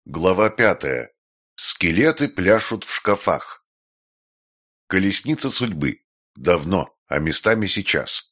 Глава 5. Скелеты пляшут в шкафах. Колесница судьбы. Давно, а местами сейчас.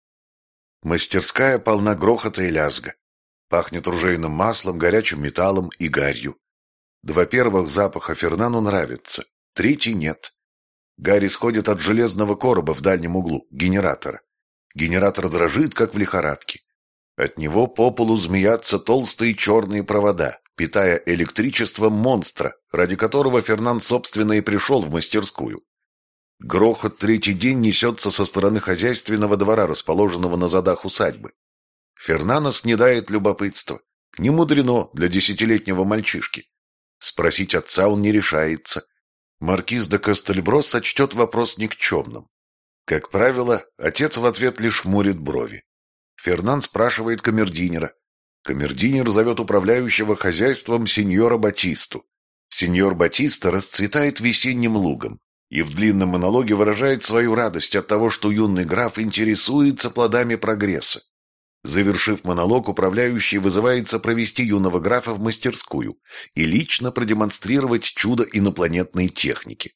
Мастерская полна грохота и лязга. Пахнет ружейным маслом, горячим металлом и гарью. Два первых запаха Фернану нравятся, третий нет. Гарь исходит от железного короба в дальнем углу, генератора. Генератор дрожит, как в лихорадке. От него по полу змеятся толстые черные провода, питая электричеством монстра, ради которого Фернан, собственно, и пришел в мастерскую. Грохот третий день несется со стороны хозяйственного двора, расположенного на задах усадьбы. Фернана снедает любопытство. Не мудрено для 10-летнего мальчишки. Спросить отца он не решается. Маркиз де Кастельбро сочтет вопрос никчемным. Как правило, отец в ответ лишь хмурит брови. Фернан спрашивает камердинера. Камердинер зовет управляющего хозяйством сеньора Батисту. Сеньор Батиста расцветает весенним лугом и в длинном монологе выражает свою радость от того, что юный граф интересуется плодами прогресса. Завершив монолог, управляющий вызывается провести юного графа в мастерскую и лично продемонстрировать чудо инопланетной техники.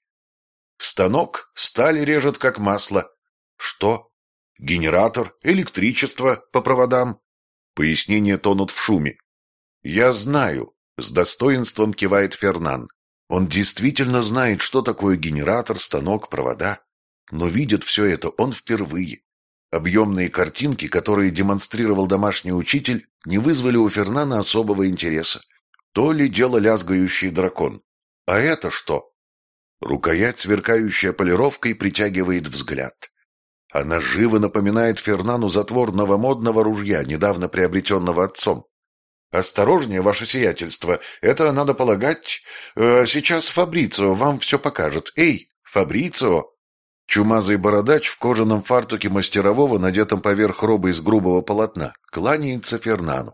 Станок сталь режет как масло. Что? Генератор, электричество по проводам. Пояснения тонут в шуме. «Я знаю», — с достоинством кивает Фернан. Он действительно знает, что такое генератор, станок, провода. Но видит все это он впервые. Объемные картинки, которые демонстрировал домашний учитель, не вызвали у Фернана особого интереса. То ли дело лязгающий дракон. А это что? Рукоять, сверкающая полировкой, притягивает взгляд. Она живо напоминает Фернану затвор новомодного ружья, недавно приобретенного отцом. «Осторожнее, ваше сиятельство, это, надо полагать, сейчас Фабрицио вам все покажет. Эй, Фабрицио!» Чумазый бородач в кожаном фартуке мастерового, надетом поверх роба из грубого полотна, кланяется Фернану.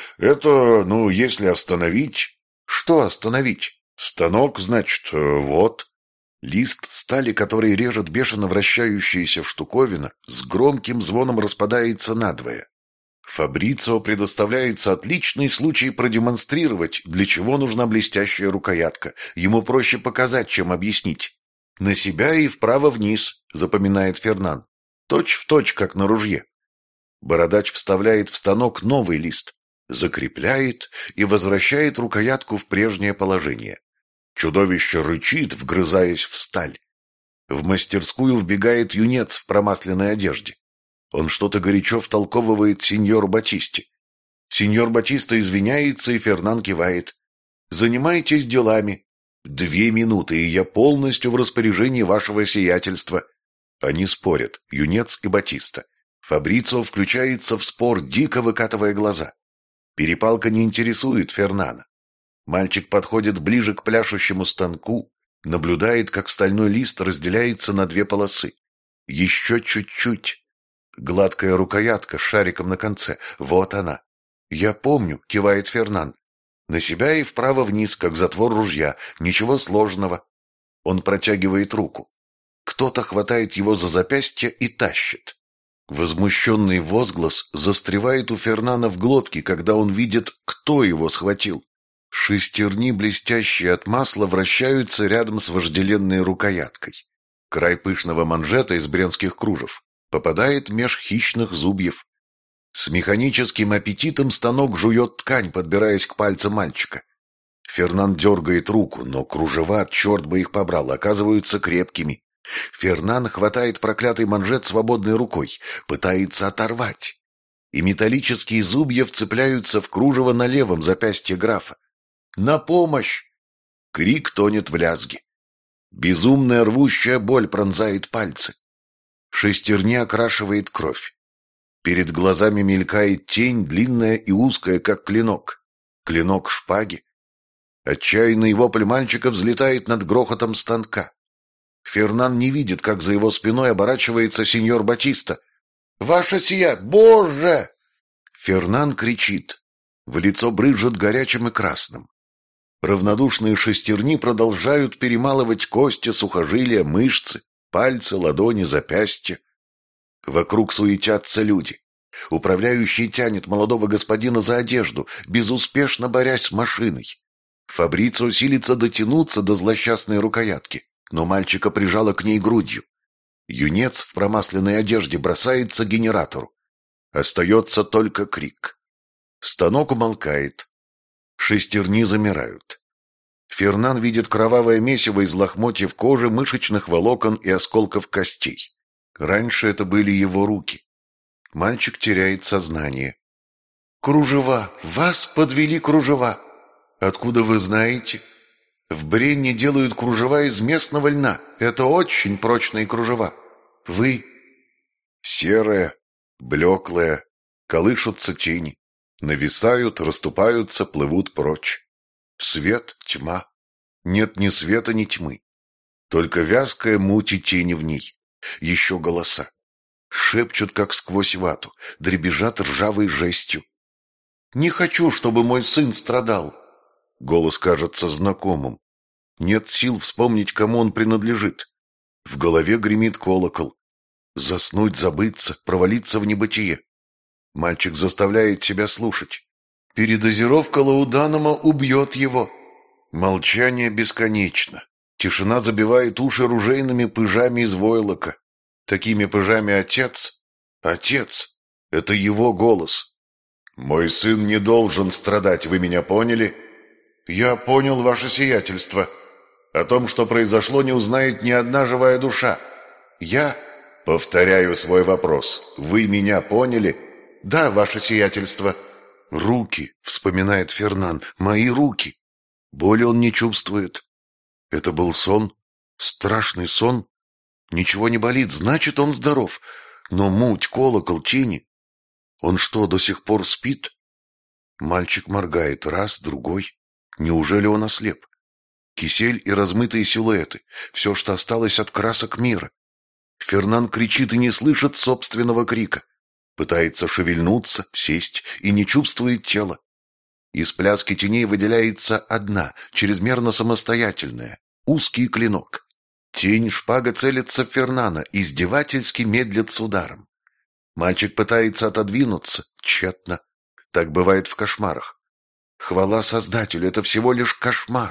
«Это, если остановить...» «Что остановить?» «Станок, значит, вот...» Лист стали, который режет бешено вращающаяся штуковина, с громким звоном распадается надвое. Фабрицио предоставляется отличный случай продемонстрировать, для чего нужна блестящая рукоятка. Ему проще показать, чем объяснить. «На себя и вправо-вниз», — запоминает Фернан. «Точь в точь, как на ружье». Бородач вставляет в станок новый лист, закрепляет и возвращает рукоятку в прежнее положение. Чудовище рычит, вгрызаясь в сталь. В мастерскую вбегает юнец в промасленной одежде. Он что-то горячо втолковывает сеньору Батисте. Сеньор Батиста извиняется, и Фернан кивает. «Занимайтесь делами. 2 минуты, и я полностью в распоряжении вашего сиятельства». Они спорят, юнец и Батиста. Фабрицио включается в спор, дико выкатывая глаза. Перепалка не интересует Фернана. Мальчик подходит ближе к пляшущему станку, наблюдает, как стальной лист разделяется на 2 полосы. Еще чуть-чуть. Гладкая рукоятка с шариком на конце. Вот она. «Я помню», — кивает Фернан. «На себя и вправо-вниз, как затвор ружья. Ничего сложного». Он протягивает руку. Кто-то хватает его за запястье и тащит. Возмущенный возглас застревает у Фернана в глотке, когда он видит, кто его схватил. Шестерни, блестящие от масла, вращаются рядом с вожделенной рукояткой. Край пышного манжета из бренских кружев попадает меж хищных зубьев. С механическим аппетитом станок жует ткань, подбираясь к пальцам мальчика. Фернан дергает руку, но кружева, черт бы их побрал, оказываются крепкими. Фернан хватает проклятый манжет свободной рукой, пытается оторвать. И металлические зубья вцепляются в кружево на левом запястье графа. «На помощь!» Крик тонет в лязге. Безумная рвущая боль пронзает пальцы. Шестерни окрашивает кровь. Перед глазами мелькает тень, длинная и узкая, как клинок. Клинок шпаги. Отчаянный вопль мальчика взлетает над грохотом станка. Фернан не видит, как за его спиной оборачивается сеньор Батиста. «Ваше сия! Боже!» Фернан кричит. В лицо брызжет горячим и красным. Равнодушные шестерни продолжают перемалывать кости, сухожилия, мышцы, пальцы, ладони, запястья. Вокруг суетятся люди. Управляющий тянет молодого господина за одежду, безуспешно борясь с машиной. Фабрицио силится дотянуться до злосчастной рукоятки, но мальчика прижало к ней грудью. Юнец в промасленной одежде бросается к генератору. Остается только крик. Станок умолкает. Шестерни замирают. Фернан видит кровавое месиво из лохмотьев кожи, мышечных волокон и осколков костей. Раньше это были его руки. Мальчик теряет сознание. «Кружева! Вас подвели кружева!» «Откуда вы знаете?» «В Бренне делают кружева из местного льна. Это очень прочные кружева. Вы...» Серое, блеклое, колышутся тени. Нависают, расступаются, плывут прочь. Свет, тьма. Нет ни света, ни тьмы. Только вязкая муть и тени в ней. Еще голоса. Шепчут, как сквозь вату, дребезжат ржавой жестью. «Не хочу, чтобы мой сын страдал». Голос кажется знакомым. Нет сил вспомнить, кому он принадлежит. В голове гремит колокол. Заснуть, забыться, провалиться в небытие. Мальчик заставляет себя слушать. Передозировка лауданома убьет его. Молчание бесконечно. Тишина забивает уши ружейными пыжами из войлока. Такими пыжами отец. Отец. Это его голос. «Мой сын не должен страдать, вы меня поняли?» «Я понял, ваше сиятельство. О том, что произошло, не узнает ни одна живая душа. Я...» «Повторяю свой вопрос. Вы меня поняли?» «Да, ваше сиятельство». «Руки», — вспоминает Фернан, — «мои руки». Боли он не чувствует. Это был сон? Страшный сон? Ничего не болит, значит, он здоров. Но муть, колокол, тени... Он что, до сих пор спит? Мальчик моргает раз, другой. Неужели он ослеп? Кисель и размытые силуэты. Все, что осталось от красок мира. Фернан кричит и не слышит собственного крика. Пытается шевельнуться, сесть и не чувствует тела. Из пляски теней выделяется одна, чрезмерно самостоятельная, узкий клинок. Тень шпага целится в Фернана, издевательски медлит с ударом. Мальчик пытается отодвинуться, тщетно. Так бывает в кошмарах. Хвала Создателю, это всего лишь кошмар.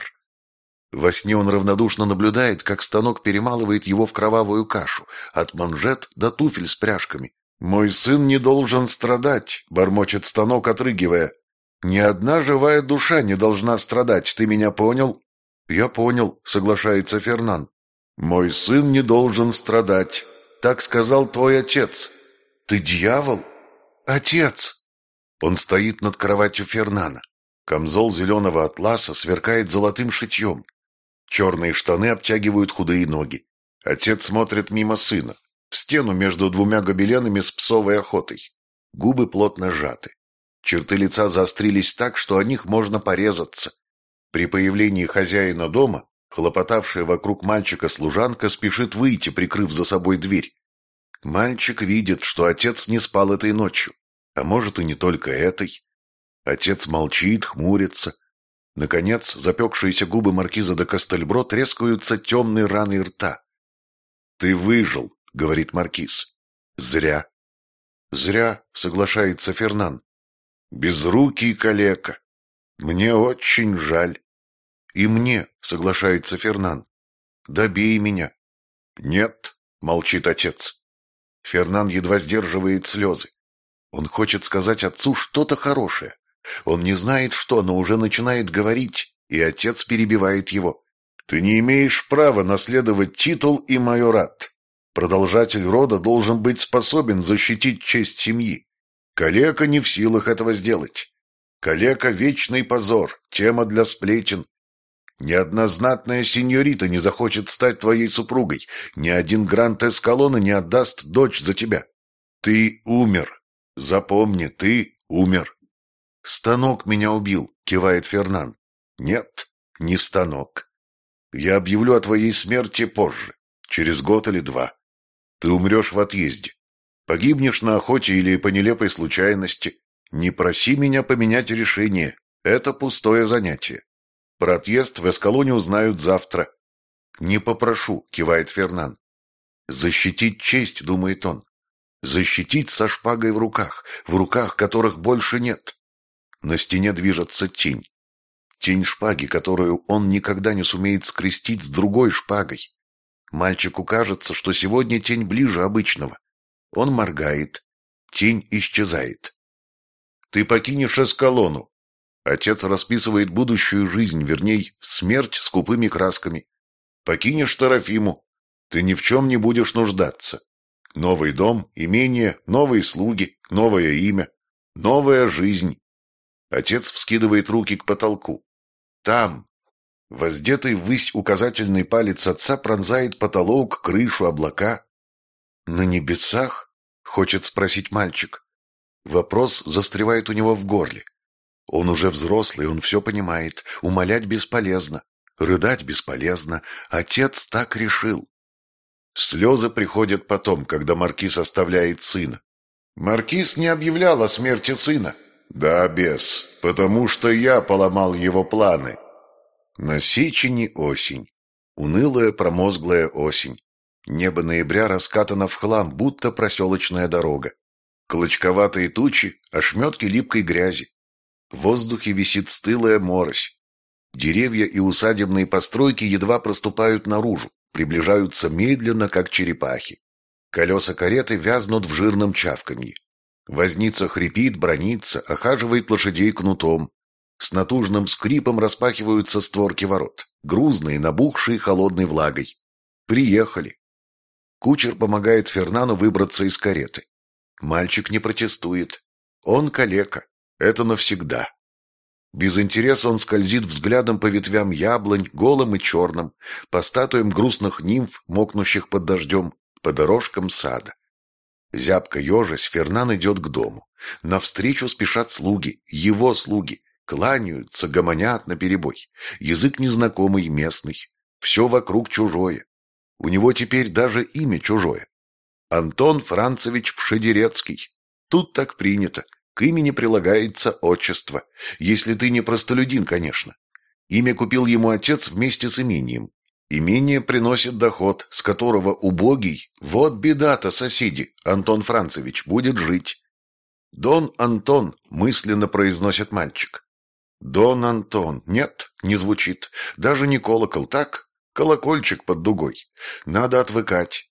Во сне он равнодушно наблюдает, как станок перемалывает его в кровавую кашу, от манжет до туфель с пряжками. «Мой сын не должен страдать», — бормочет станок, отрыгивая. «Ни одна живая душа не должна страдать, ты меня понял?» «Я понял», — соглашается Фернан. «Мой сын не должен страдать, так сказал твой отец». «Ты дьявол?» «Отец!» Он стоит над кроватью Фернана. Камзол зеленого атласа сверкает золотым шитьем. Черные штаны обтягивают худые ноги. Отец смотрит мимо сына, в стену между двумя гобеленами с псовой охотой. Губы плотно сжаты. Черты лица заострились так, что о них можно порезаться. При появлении хозяина дома, хлопотавшая вокруг мальчика служанка, спешит выйти, прикрыв за собой дверь. Мальчик видит, что отец не спал этой ночью, а может и не только этой. Отец молчит, хмурится. Наконец, запекшиеся губы маркиза де Кастельбро трескаются темной раной рта. «Ты выжил», — говорит маркиз. «Зря». «Зря», — соглашается Фернан. «Безрукий калека. Мне очень жаль». «И мне», — соглашается Фернан. «Добей меня». «Нет», — молчит отец. Фернан едва сдерживает слезы. Он хочет сказать отцу что-то хорошее. Он не знает что, но уже начинает говорить, и отец перебивает его. «Ты не имеешь права наследовать титул и майорат. Продолжатель рода должен быть способен защитить честь семьи. Калека не в силах этого сделать. Калека — вечный позор, тема для сплетен. Ни одна знатная сеньорита не захочет стать твоей супругой. Ни один Гранд Эскалона не отдаст дочь за тебя. Ты умер. Запомни, ты умер». «Станок меня убил», — кивает Фернан. «Нет, не станок. Я объявлю о твоей смерти позже, через год или два. Ты умрешь в отъезде. Погибнешь на охоте или по нелепой случайности. Не проси меня поменять решение. Это пустое занятие. Про отъезд в Эскалоне узнают завтра». «Не попрошу», — кивает Фернан. «Защитить честь», — думает он. «Защитить со шпагой в руках, которых больше нет». На стене движется тень. Тень шпаги, которую он никогда не сумеет скрестить с другой шпагой. Мальчику кажется, что сегодня тень ближе обычного. Он моргает. Тень исчезает. «Ты покинешь Эскалону». Отец расписывает будущую жизнь, вернее, смерть скупыми красками. «Покинешь Тарафиму. Ты ни в чем не будешь нуждаться. Новый дом, имение, новые слуги, новое имя, новая жизнь». Отец вскидывает руки к потолку. Там, воздетый ввысь указательный палец отца пронзает потолок, крышу, облака. «На небесах?» — хочет спросить мальчик. Вопрос застревает у него в горле. Он уже взрослый, он все понимает. Умолять бесполезно, рыдать бесполезно. Отец так решил. Слезы приходят потом, когда Маркиз оставляет сына. Маркиз не объявлял о смерти сына. Да, бес, потому что я поломал его планы. На Сечени осень. Унылая промозглая осень. Небо ноября раскатано в хлам, будто проселочная дорога. Клочковатые тучи, ошметки липкой грязи. В воздухе висит стылая морось. Деревья и усадебные постройки едва проступают наружу, приближаются медленно, как черепахи. Колеса кареты вязнут в жирном чавканье. Возница хрипит, бранится, охаживает лошадей кнутом. С натужным скрипом распахиваются створки ворот, грузные, набухшие холодной влагой. Приехали. Кучер помогает Фернану выбраться из кареты. Мальчик не протестует. Он калека. Это навсегда. Без интереса он скользит взглядом по ветвям яблонь, голым и черным, по статуям грустных нимф, мокнущих под дождем, по дорожкам сада. Зябко ежась, Фернан идет к дому. Навстречу спешат слуги, его слуги. Кланяются, гомонят наперебой. Язык незнакомый, местный. Все вокруг чужое. У него теперь даже имя чужое. Антон Францевич Пшедерецкий. Тут так принято. К имени прилагается отчество. Если ты не простолюдин, конечно. Имя купил ему отец вместе с имением. Имение приносит доход, с которого убогий, вот беда-то, соседи, Антон Францевич, будет жить. «Дон Антон», — мысленно произносит мальчик. «Дон Антон». Нет, не звучит. Даже не колокол, так? Колокольчик под дугой. Надо отвыкать.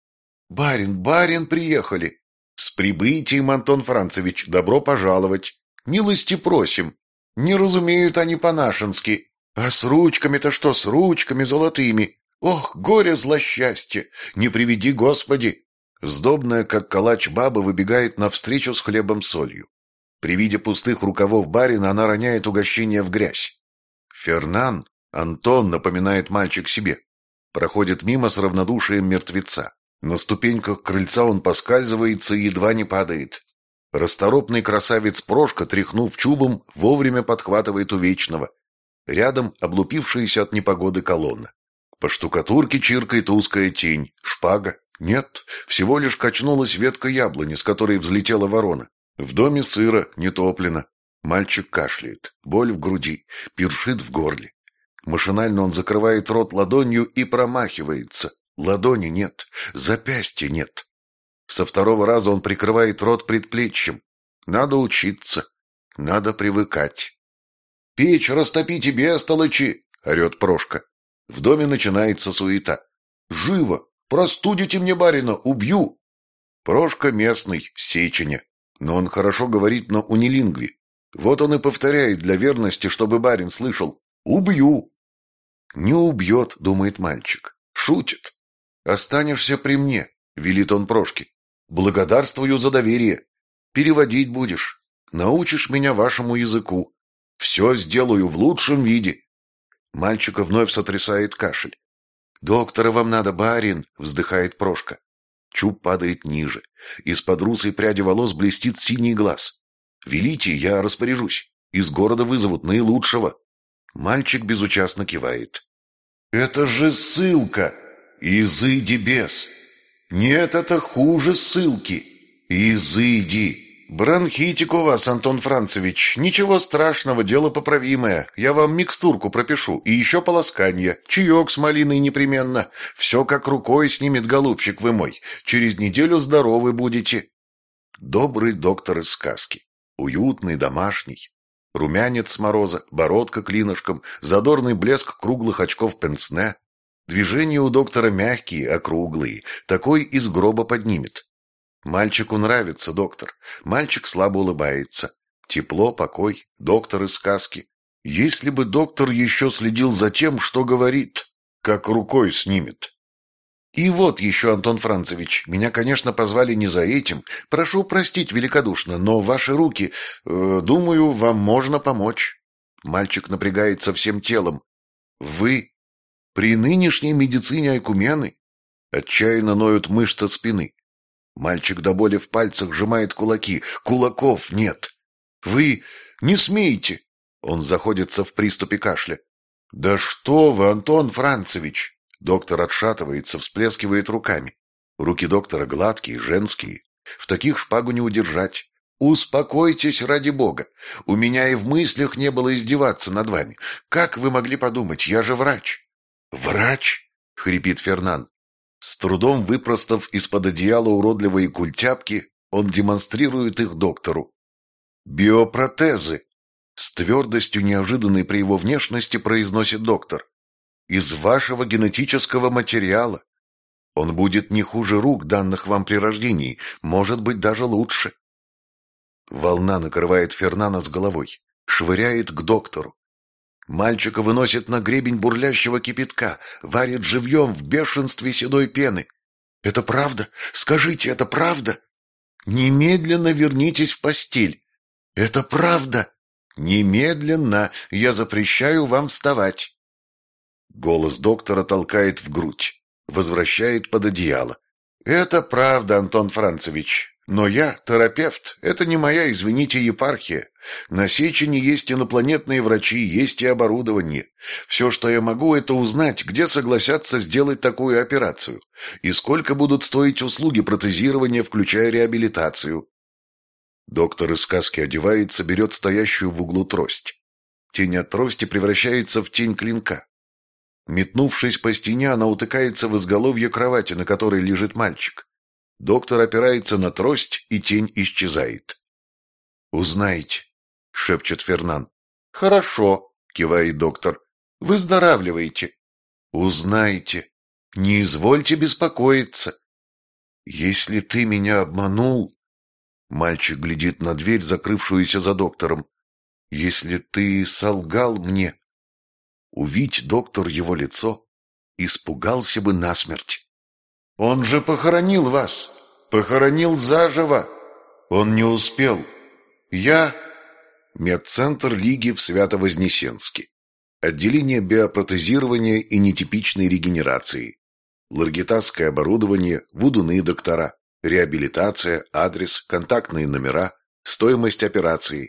«Барин, приехали!» «С прибытием, Антон Францевич, добро пожаловать! Милости просим!» Не разумеют они по-нашенски. А с ручками-то что, с ручками золотыми? Ох, горе злосчастье! Не приведи, Господи! Сдобная, как калач, баба выбегает навстречу с хлебом-солью. При виде пустых рукавов барина она роняет угощение в грязь. Фернан, Антон, напоминает мальчик себе, проходит мимо с равнодушием мертвеца. На ступеньках крыльца он поскальзывается и едва не падает. Расторопный красавец Прошка, тряхнув чубом, вовремя подхватывает у вечного. Рядом облупившаяся от непогоды колонна. По штукатурке чиркает узкая тень. Шпага? Нет, всего лишь качнулась ветка яблони, с которой взлетела ворона. В доме сыро, не топлено. Мальчик кашляет, боль в груди, першит в горле. Машинально он закрывает рот ладонью и промахивается. Ладони нет, запястья нет. Со второго раза он прикрывает рот предплечьем. Надо учиться, надо привыкать. «Печь растопите, бестолочи!» — орет Прошка. В доме начинается суета. «Живо! Простудите мне барина! Убью!» Прошка местный, Сеченя, но он хорошо говорит на унилингве. Вот он и повторяет для верности, чтобы барин слышал: «Убью!» «Не убьет», — думает мальчик. Шутит. «Останешься при мне», — велит он Прошке. «Благодарствую за доверие. Переводить будешь. Научишь меня вашему языку. Все сделаю в лучшем виде». Мальчика вновь сотрясает кашель. «Доктора вам надо, барин», — вздыхает Прошка. Чуб падает ниже. Из-под русой пряди волос блестит синий глаз. «Велите, я распоряжусь. Из города вызовут наилучшего». Мальчик безучастно кивает. «Это же ссылка! Изыди, бес! Нет, это хуже ссылки! Изыди! Бронхитик у вас, Антон Францевич. Ничего страшного, дело поправимое. Я вам микстурку пропишу и еще полосканье. Чаек с малиной непременно. Все как рукой снимет, голубчик вы мой. Через неделю здоровы будете». Добрый доктор из сказки. Уютный, домашний. Румянец с мороза, бородка клинышком, задорный блеск круглых очков пенсне. Движения у доктора мягкие, округлые, такой из гроба поднимет. Мальчику нравится доктор. Мальчик слабо улыбается. Тепло, покой, доктор из сказки. Если бы доктор еще следил за тем, что говорит, как рукой снимет. И вот еще, Антон Францевич, меня, конечно, позвали не за этим. Прошу простить великодушно, но ваши руки, думаю, вам можно помочь. Мальчик напрягается всем телом. Вы при нынешней медицине Айкумены? Отчаянно ноют мышцы спины. Мальчик до боли в пальцах сжимает кулаки. Кулаков нет. Вы не смеете. Он заходится в приступе кашля. Да что вы, Антон Францевич! Доктор отшатывается, всплескивает руками. Руки доктора гладкие, женские. В таких шпагу не удержать. Успокойтесь, ради бога. У меня и в мыслях не было издеваться над вами. Как вы могли подумать? Я же врач. Врач? Хрипит Фернан. С трудом выпростав из-под одеяла уродливые культяпки, он демонстрирует их доктору. Биопротезы. С твердостью, неожиданной при его внешности, произносит доктор. Из вашего генетического материала. Он будет не хуже рук, данных вам при рождении, может быть, даже лучше. Волна накрывает Фернана с головой, швыряет к доктору. Мальчика выносит на гребень бурлящего кипятка, варит живьем в бешенстве седой пены. Это правда? Скажите, это правда? Немедленно вернитесь в постель. Это правда? Немедленно, я запрещаю вам вставать. Голос доктора толкает в грудь, возвращает под одеяло. Это правда, Антон Францевич. Но я терапевт, это не моя, извините, епархия. На Сечени есть инопланетные врачи, есть и оборудование. Все, что я могу, это узнать, где согласятся сделать такую операцию, и сколько будут стоить услуги протезирования, включая реабилитацию. Доктор из сказки одевается, берет стоящую в углу трость. Тень от трости превращается в тень клинка. Метнувшись по стене, она утыкается в изголовье кровати, на которой лежит мальчик. Доктор опирается на трость, и тень исчезает. «Узнаете», — шепчет Фернан. «Хорошо», — кивает доктор. «Выздоравливайте». «Узнаете. Не извольте беспокоиться». «Если ты меня обманул...» Мальчик глядит на дверь, закрывшуюся за доктором. «Если ты солгал мне...» Увидь доктор его лицо, испугался бы насмерть. «Он же похоронил вас, похоронил заживо. Он не успел. Я...» Медцентр Лиги в Свято-Вознесенске. Отделение биопротезирования и нетипичной регенерации. Ларгетасское оборудование, вудуны доктора, реабилитация, адрес, контактные номера, стоимость операции.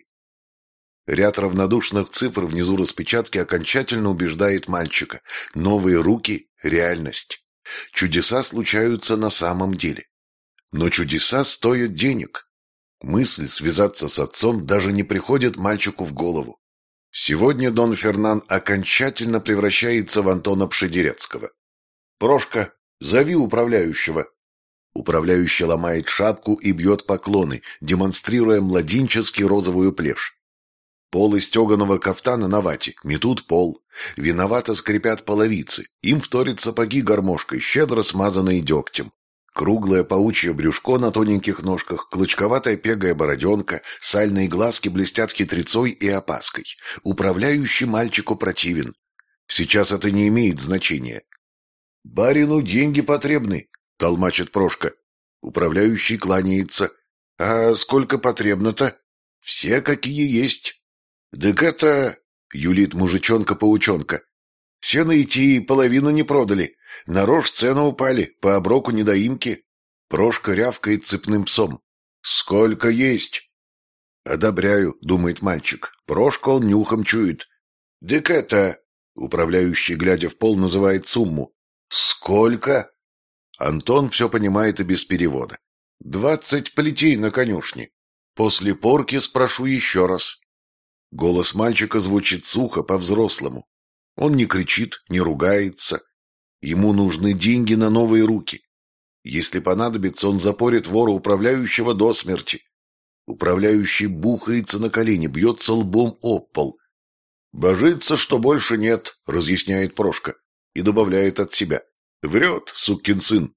Ряд равнодушных цифр внизу распечатки окончательно убеждает мальчика. Новые руки – реальность. Чудеса случаются на самом деле. Но чудеса стоят денег. Мысль связаться с отцом даже не приходит мальчику в голову. Сегодня Дон Фернан окончательно превращается в Антона Пшедерецкого. «Прошка, зови управляющего». Управляющий ломает шапку и бьет поклоны, демонстрируя младенчески розовую плешь. Полы стеганого кафтана на вате, метут пол. Виновато скрипят половицы. Им вторят сапоги гармошкой, щедро смазанные дегтем. Круглое паучье брюшко на тоненьких ножках, клочковатая пегая бороденка, сальные глазки блестят хитрецой и опаской. Управляющий мальчику противен. Сейчас это не имеет значения. «Барину деньги потребны», — толмачит Прошка. Управляющий кланяется. «А сколько потребно-то?» «Все, какие есть». «Так это...» — юлит мужичонка-паучонка. «Сено идти половину не продали. На рожь цены упали, по оброку недоимки». Прошка рявкает цепным псом. «Сколько есть?» «Одобряю», — думает мальчик. Прошка он нюхом чует. «Так это...» — управляющий, глядя в пол, называет сумму. «Сколько?» Антон все понимает и без перевода. 20 плетей на конюшне. После порки спрошу еще раз». Голос мальчика звучит сухо, по-взрослому. Он не кричит, не ругается. Ему нужны деньги на новые руки. Если понадобится, он запорит вора управляющего до смерти. Управляющий бухается на колени, бьется лбом об пол. «Божится, что больше нет», — разъясняет Прошка и добавляет от себя. «Врет, сукин сын».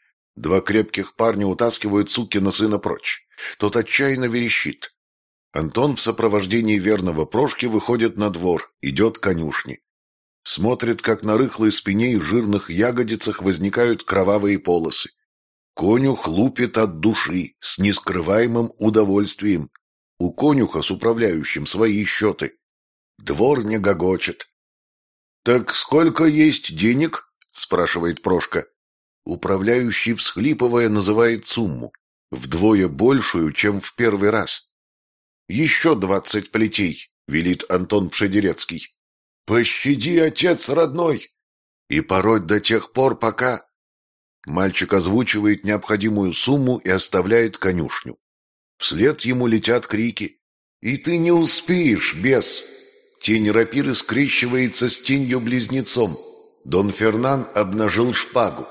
Два крепких парня утаскивают сукина сына прочь. Тот отчаянно верещит. Антон в сопровождении верного Прошки выходит на двор, идет к конюшне. Смотрит, как на рыхлой спине и жирных ягодицах возникают кровавые полосы. Конюх лупит от души, с нескрываемым удовольствием. У конюха с управляющим свои счеты. Двор не гогочет. «Так сколько есть денег?» — спрашивает Прошка. Управляющий, всхлипывая, называет сумму. Вдвое большую, чем в первый раз. «Еще 20 плетей», — велит Антон Пшедерецкий. «Пощади, отец родной!» «И пороть до тех пор, пока...» Мальчик озвучивает необходимую сумму и оставляет конюшню. Вслед ему летят крики. «И ты не успеешь, бес!» Тень рапиры скрещивается с тенью-близнецом. Дон Фернан обнажил шпагу.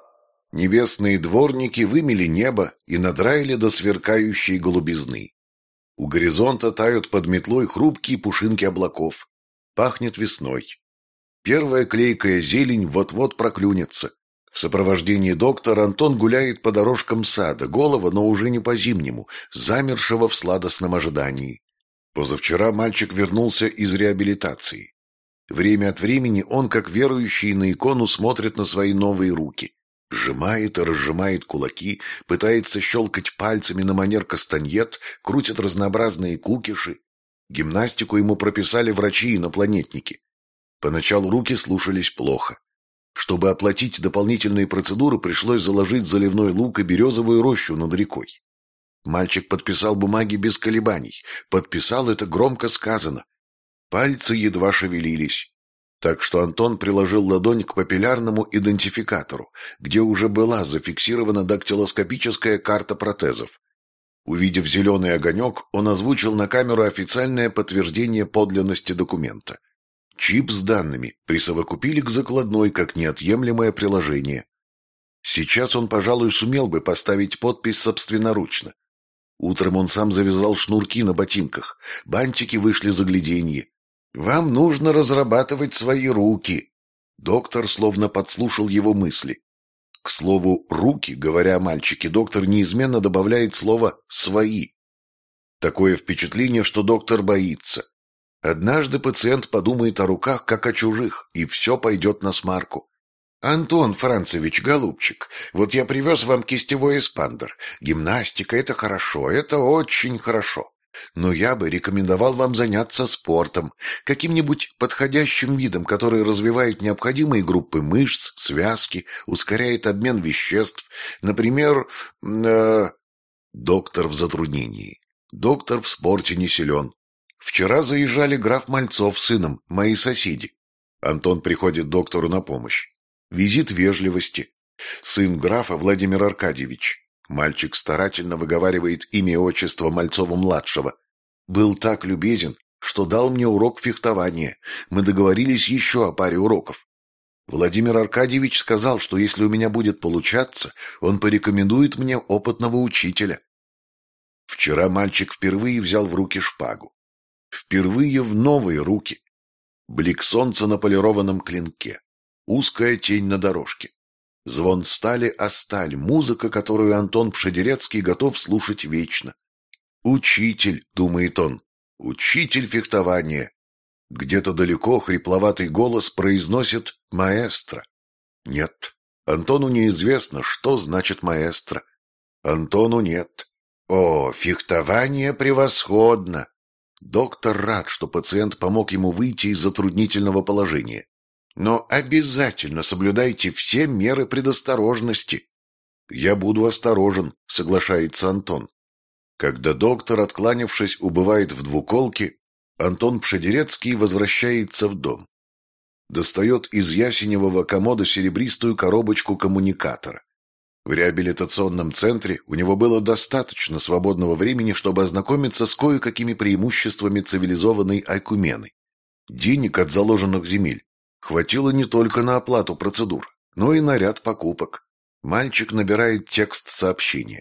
Небесные дворники вымели небо и надраили до сверкающей голубизны. У горизонта тают под метлой хрупкие пушинки облаков. Пахнет весной. Первая клейкая зелень вот-вот проклюнется. В сопровождении доктора Антон гуляет по дорожкам сада, голого, но уже не по-зимнему, замершего в сладостном ожидании. Позавчера мальчик вернулся из реабилитации. Время от времени он, как верующий на икону, смотрит на свои новые руки. Сжимает и разжимает кулаки, пытается щелкать пальцами на манер кастаньет, крутит разнообразные кукиши. Гимнастику ему прописали врачи-инопланетники. Поначалу руки слушались плохо. Чтобы оплатить дополнительные процедуры, пришлось заложить заливной лук и березовую рощу над рекой. Мальчик подписал бумаги без колебаний. Подписал — это громко сказано. Пальцы едва шевелились. Так что Антон приложил ладонь к папиллярному идентификатору, где уже была зафиксирована дактилоскопическая карта протезов. Увидев зеленый огонек, он озвучил на камеру официальное подтверждение подлинности документа. Чип с данными присовокупили к закладной как неотъемлемое приложение. Сейчас он, пожалуй, сумел бы поставить подпись собственноручно. Утром он сам завязал шнурки на ботинках, бантики вышли загляденье. «Вам нужно разрабатывать свои руки». Доктор словно подслушал его мысли. К слову «руки», говоря о мальчике, доктор неизменно добавляет слово «свои». Такое впечатление, что доктор боится. Однажды пациент подумает о руках, как о чужих, и все пойдет насмарку. «Антон Францевич, голубчик, вот я привез вам кистевой эспандер. Гимнастика — это хорошо, это очень хорошо. Но я бы рекомендовал вам заняться спортом, каким-нибудь подходящим видом, который развивает необходимые группы мышц, связки, ускоряет обмен веществ. Например, Доктор в затруднении. Доктор в спорте не силен. Вчера заезжали граф Мальцов с сыном, мои соседи. Антон приходит доктору на помощь. Визит вежливости. Сын графа Владимир Аркадьевич. Мальчик старательно выговаривает имя и отчество Мальцова-младшего. Был так любезен, что дал мне урок фехтования. Мы договорились еще о паре уроков. Владимир Аркадьевич сказал, что если у меня будет получаться, он порекомендует мне опытного учителя. Вчера мальчик впервые взял в руки шпагу. Впервые в новые руки. Блик солнца на полированном клинке. Узкая тень на дорожке. Звон стали о сталь, музыка, которую Антон Пшедерецкий готов слушать вечно. «Учитель», — думает он, — «учитель фехтования». Где-то далеко хрипловатый голос произносит «маэстро». Нет, Антону неизвестно, что значит «маэстро». Антону нет. О, фехтование превосходно! Доктор рад, что пациент помог ему выйти из затруднительного положения. Но обязательно соблюдайте все меры предосторожности. Я буду осторожен, соглашается Антон. Когда доктор, откланившись, убывает в двуколке, Антон Пшедерецкий возвращается в дом. Достает из ясеневого комода серебристую коробочку коммуникатора. В реабилитационном центре у него было достаточно свободного времени, чтобы ознакомиться с кое-какими преимуществами цивилизованной айкумены. Денег от заложенных земель хватило не только на оплату процедур, но и на ряд покупок. Мальчик набирает текст сообщения.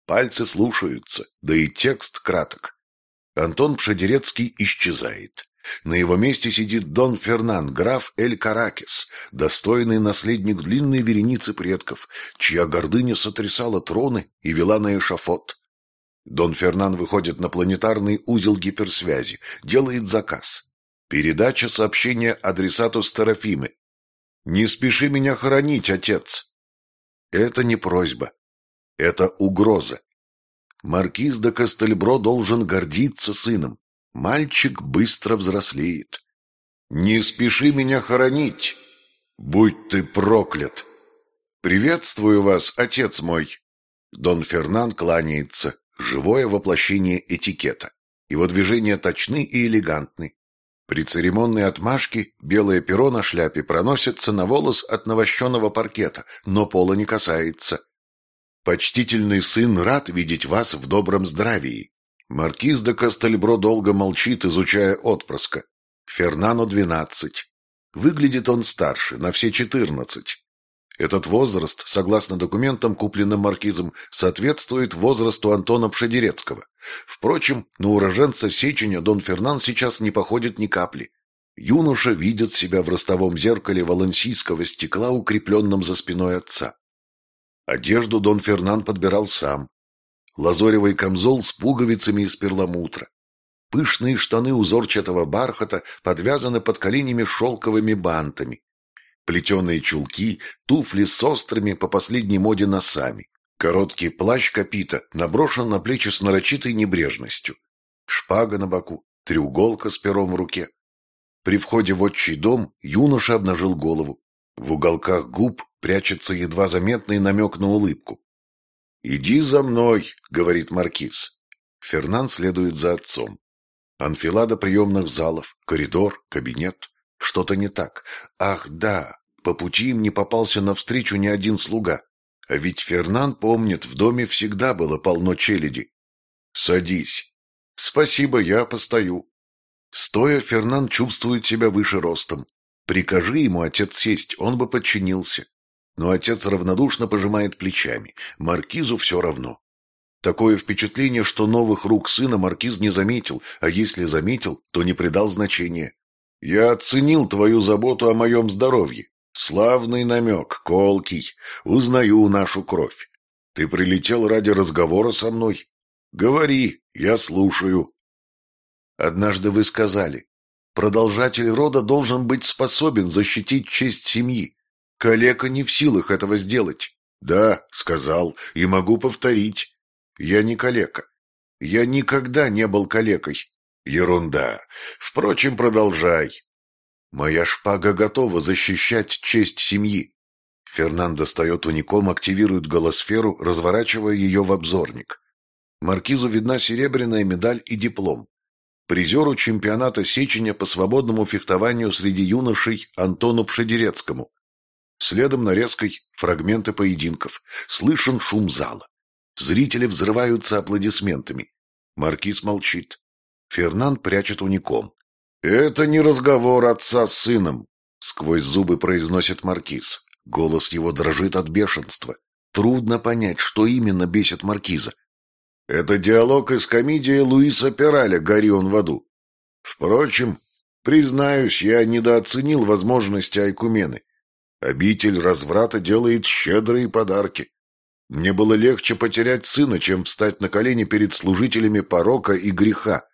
Пальцы слушаются, да и текст краток. Антон Пшедерецкий исчезает. На его месте сидит Дон Фернан, граф Эль Каракес, достойный наследник длинной вереницы предков, чья гордыня сотрясала троны и вела на эшафот. Дон Фернан выходит на планетарный узел гиперсвязи, делает заказ. Передача сообщения адресату Серафимы. «Не спеши меня хоронить, отец!» Это не просьба. Это угроза. Маркиз де Кастельбро должен гордиться сыном. Мальчик быстро взрослеет. «Не спеши меня хоронить! Будь ты проклят! Приветствую вас, отец мой!» Дон Фернан кланяется, живое воплощение этикета. Его движения точны и элегантны. При церемонной отмашке белое перо на шляпе проносится на волос от навощенного паркета, но пола не касается. «Почтительный сын рад видеть вас в добром здравии». Маркиз де Кастельбро долго молчит, изучая отпрыска. Фернану 12. Выглядит он старше, на все 14. Этот возраст, согласно документам, купленным маркизом, соответствует возрасту Антона Пшедерецкого. Впрочем, на уроженца Сеченя Дон Фернан сейчас не походит ни капли. Юноша видит себя в ростовом зеркале валенсийского стекла, укрепленном за спиной отца. Одежду Дон Фернан подбирал сам. Лазоревый камзол с пуговицами из перламутра. Пышные штаны узорчатого бархата подвязаны под коленями шелковыми бантами. Плетеные чулки, туфли с острыми по последней моде носами. Короткий плащ капита наброшен на плечи с нарочитой небрежностью. Шпага на боку, треуголка с пером в руке. При входе в отчий дом юноша обнажил голову. В уголках губ прячется едва заметный намек на улыбку. «Иди за мной», — говорит маркиз. Фернан следует за отцом. Анфилада приемных залов, коридор, кабинет. Что-то не так. Ах, да, по пути им не попался навстречу ни один слуга. А ведь Фернан помнит, в доме всегда было полно челяди. «Садись». «Спасибо, я постою». Стоя, Фернан чувствует себя выше ростом. Прикажи ему, отец, сесть, он бы подчинился. Но отец равнодушно пожимает плечами. Маркизу все равно. Такое впечатление, что новых рук сына маркиз не заметил, а если заметил, то не придал значения. «Я оценил твою заботу о моем здоровье. Славный намек, колкий. Узнаю нашу кровь. Ты прилетел ради разговора со мной? Говори, я слушаю». Однажды вы сказали, продолжатель рода должен быть способен защитить честь семьи. Калека не в силах этого сделать. Да, сказал, и могу повторить. Я не калека. Я никогда не был калекой. Ерунда. Впрочем, продолжай. Моя шпага готова защищать честь семьи. Фернан достает уником, активирует голосферу, разворачивая ее в обзорник. Маркизу видна серебряная медаль и диплом. Призеру чемпионата Сеченя по свободному фехтованию среди юношей Антону Пшедерецкому. Следом нарезкой фрагменты поединков. Слышен шум зала. Зрители взрываются аплодисментами. Маркиз молчит. Фернан прячет уником. «Это не разговор отца с сыном», — сквозь зубы произносит маркиз. Голос его дрожит от бешенства. Трудно понять, что именно бесит маркиза. «Это диалог из комедии Луиса Пераля «Гори он в аду». Впрочем, признаюсь, я недооценил возможности Айкумены. Обитель разврата делает щедрые подарки. Мне было легче потерять сына, чем встать на колени перед служителями порока и греха.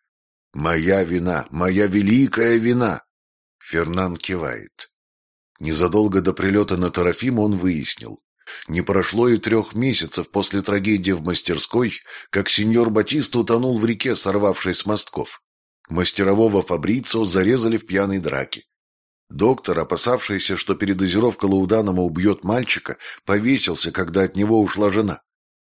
Моя вина, моя великая вина. Фернан кивает. Незадолго до прилета на Серафиму он выяснил. Не прошло и 3 месяцев после трагедии в мастерской, как сеньор Батиста утонул в реке, сорвавшись с мостков. Мастерового Фабрицио зарезали в пьяной драке. Доктор, опасавшийся, что передозировка лауданома убьет мальчика, повесился, когда от него ушла жена.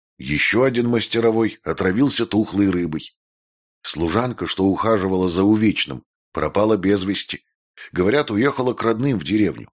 Еще один мастеровой отравился тухлой рыбой. Служанка, что ухаживала за увечным, пропала без вести. Говорят, уехала к родным в деревню.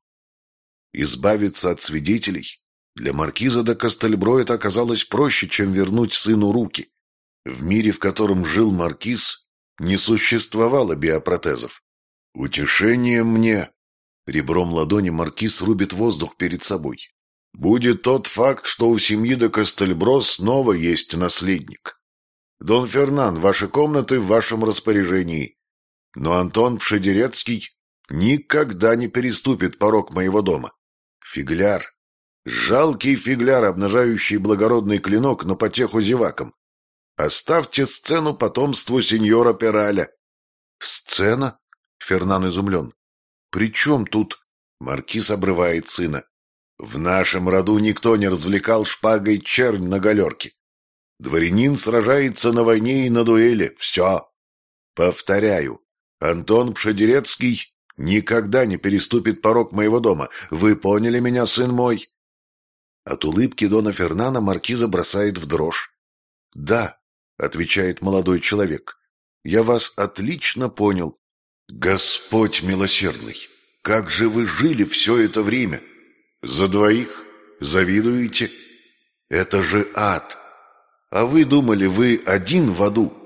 Избавиться от свидетелей для маркиза де Кастельбро это оказалось проще, чем вернуть сыну руки. В мире, в котором жил маркиз, не существовало биопротезов. Утешение мне. Ребром ладони маркиз рубит воздух перед собой. будет тот факт, что у семьи де Кастельбро снова есть наследник. Дон Фернан, ваши комнаты в вашем распоряжении. Но Антон Пшедерецкий никогда не переступит порог моего дома. Фигляр. Жалкий фигляр, обнажающий благородный клинок на потеху зевакам. Оставьте сцену потомству сеньора Пераля. Сцена? Фернан изумлен. При чем тут? Маркиз обрывает сына. В нашем роду никто не развлекал шпагой чернь на галерке. Дворянин сражается на войне и на дуэли. Все. Повторяю, Антон Пшедерецкий никогда не переступит порог моего дома. Вы поняли меня, сын мой? От улыбки дона Фернана маркиза бросает в дрожь. «Да», — отвечает молодой человек, — «я вас отлично понял». «Господь милосердный, как же вы жили все это время? За двоих? Завидуете? Это же ад! А вы думали, вы один в аду?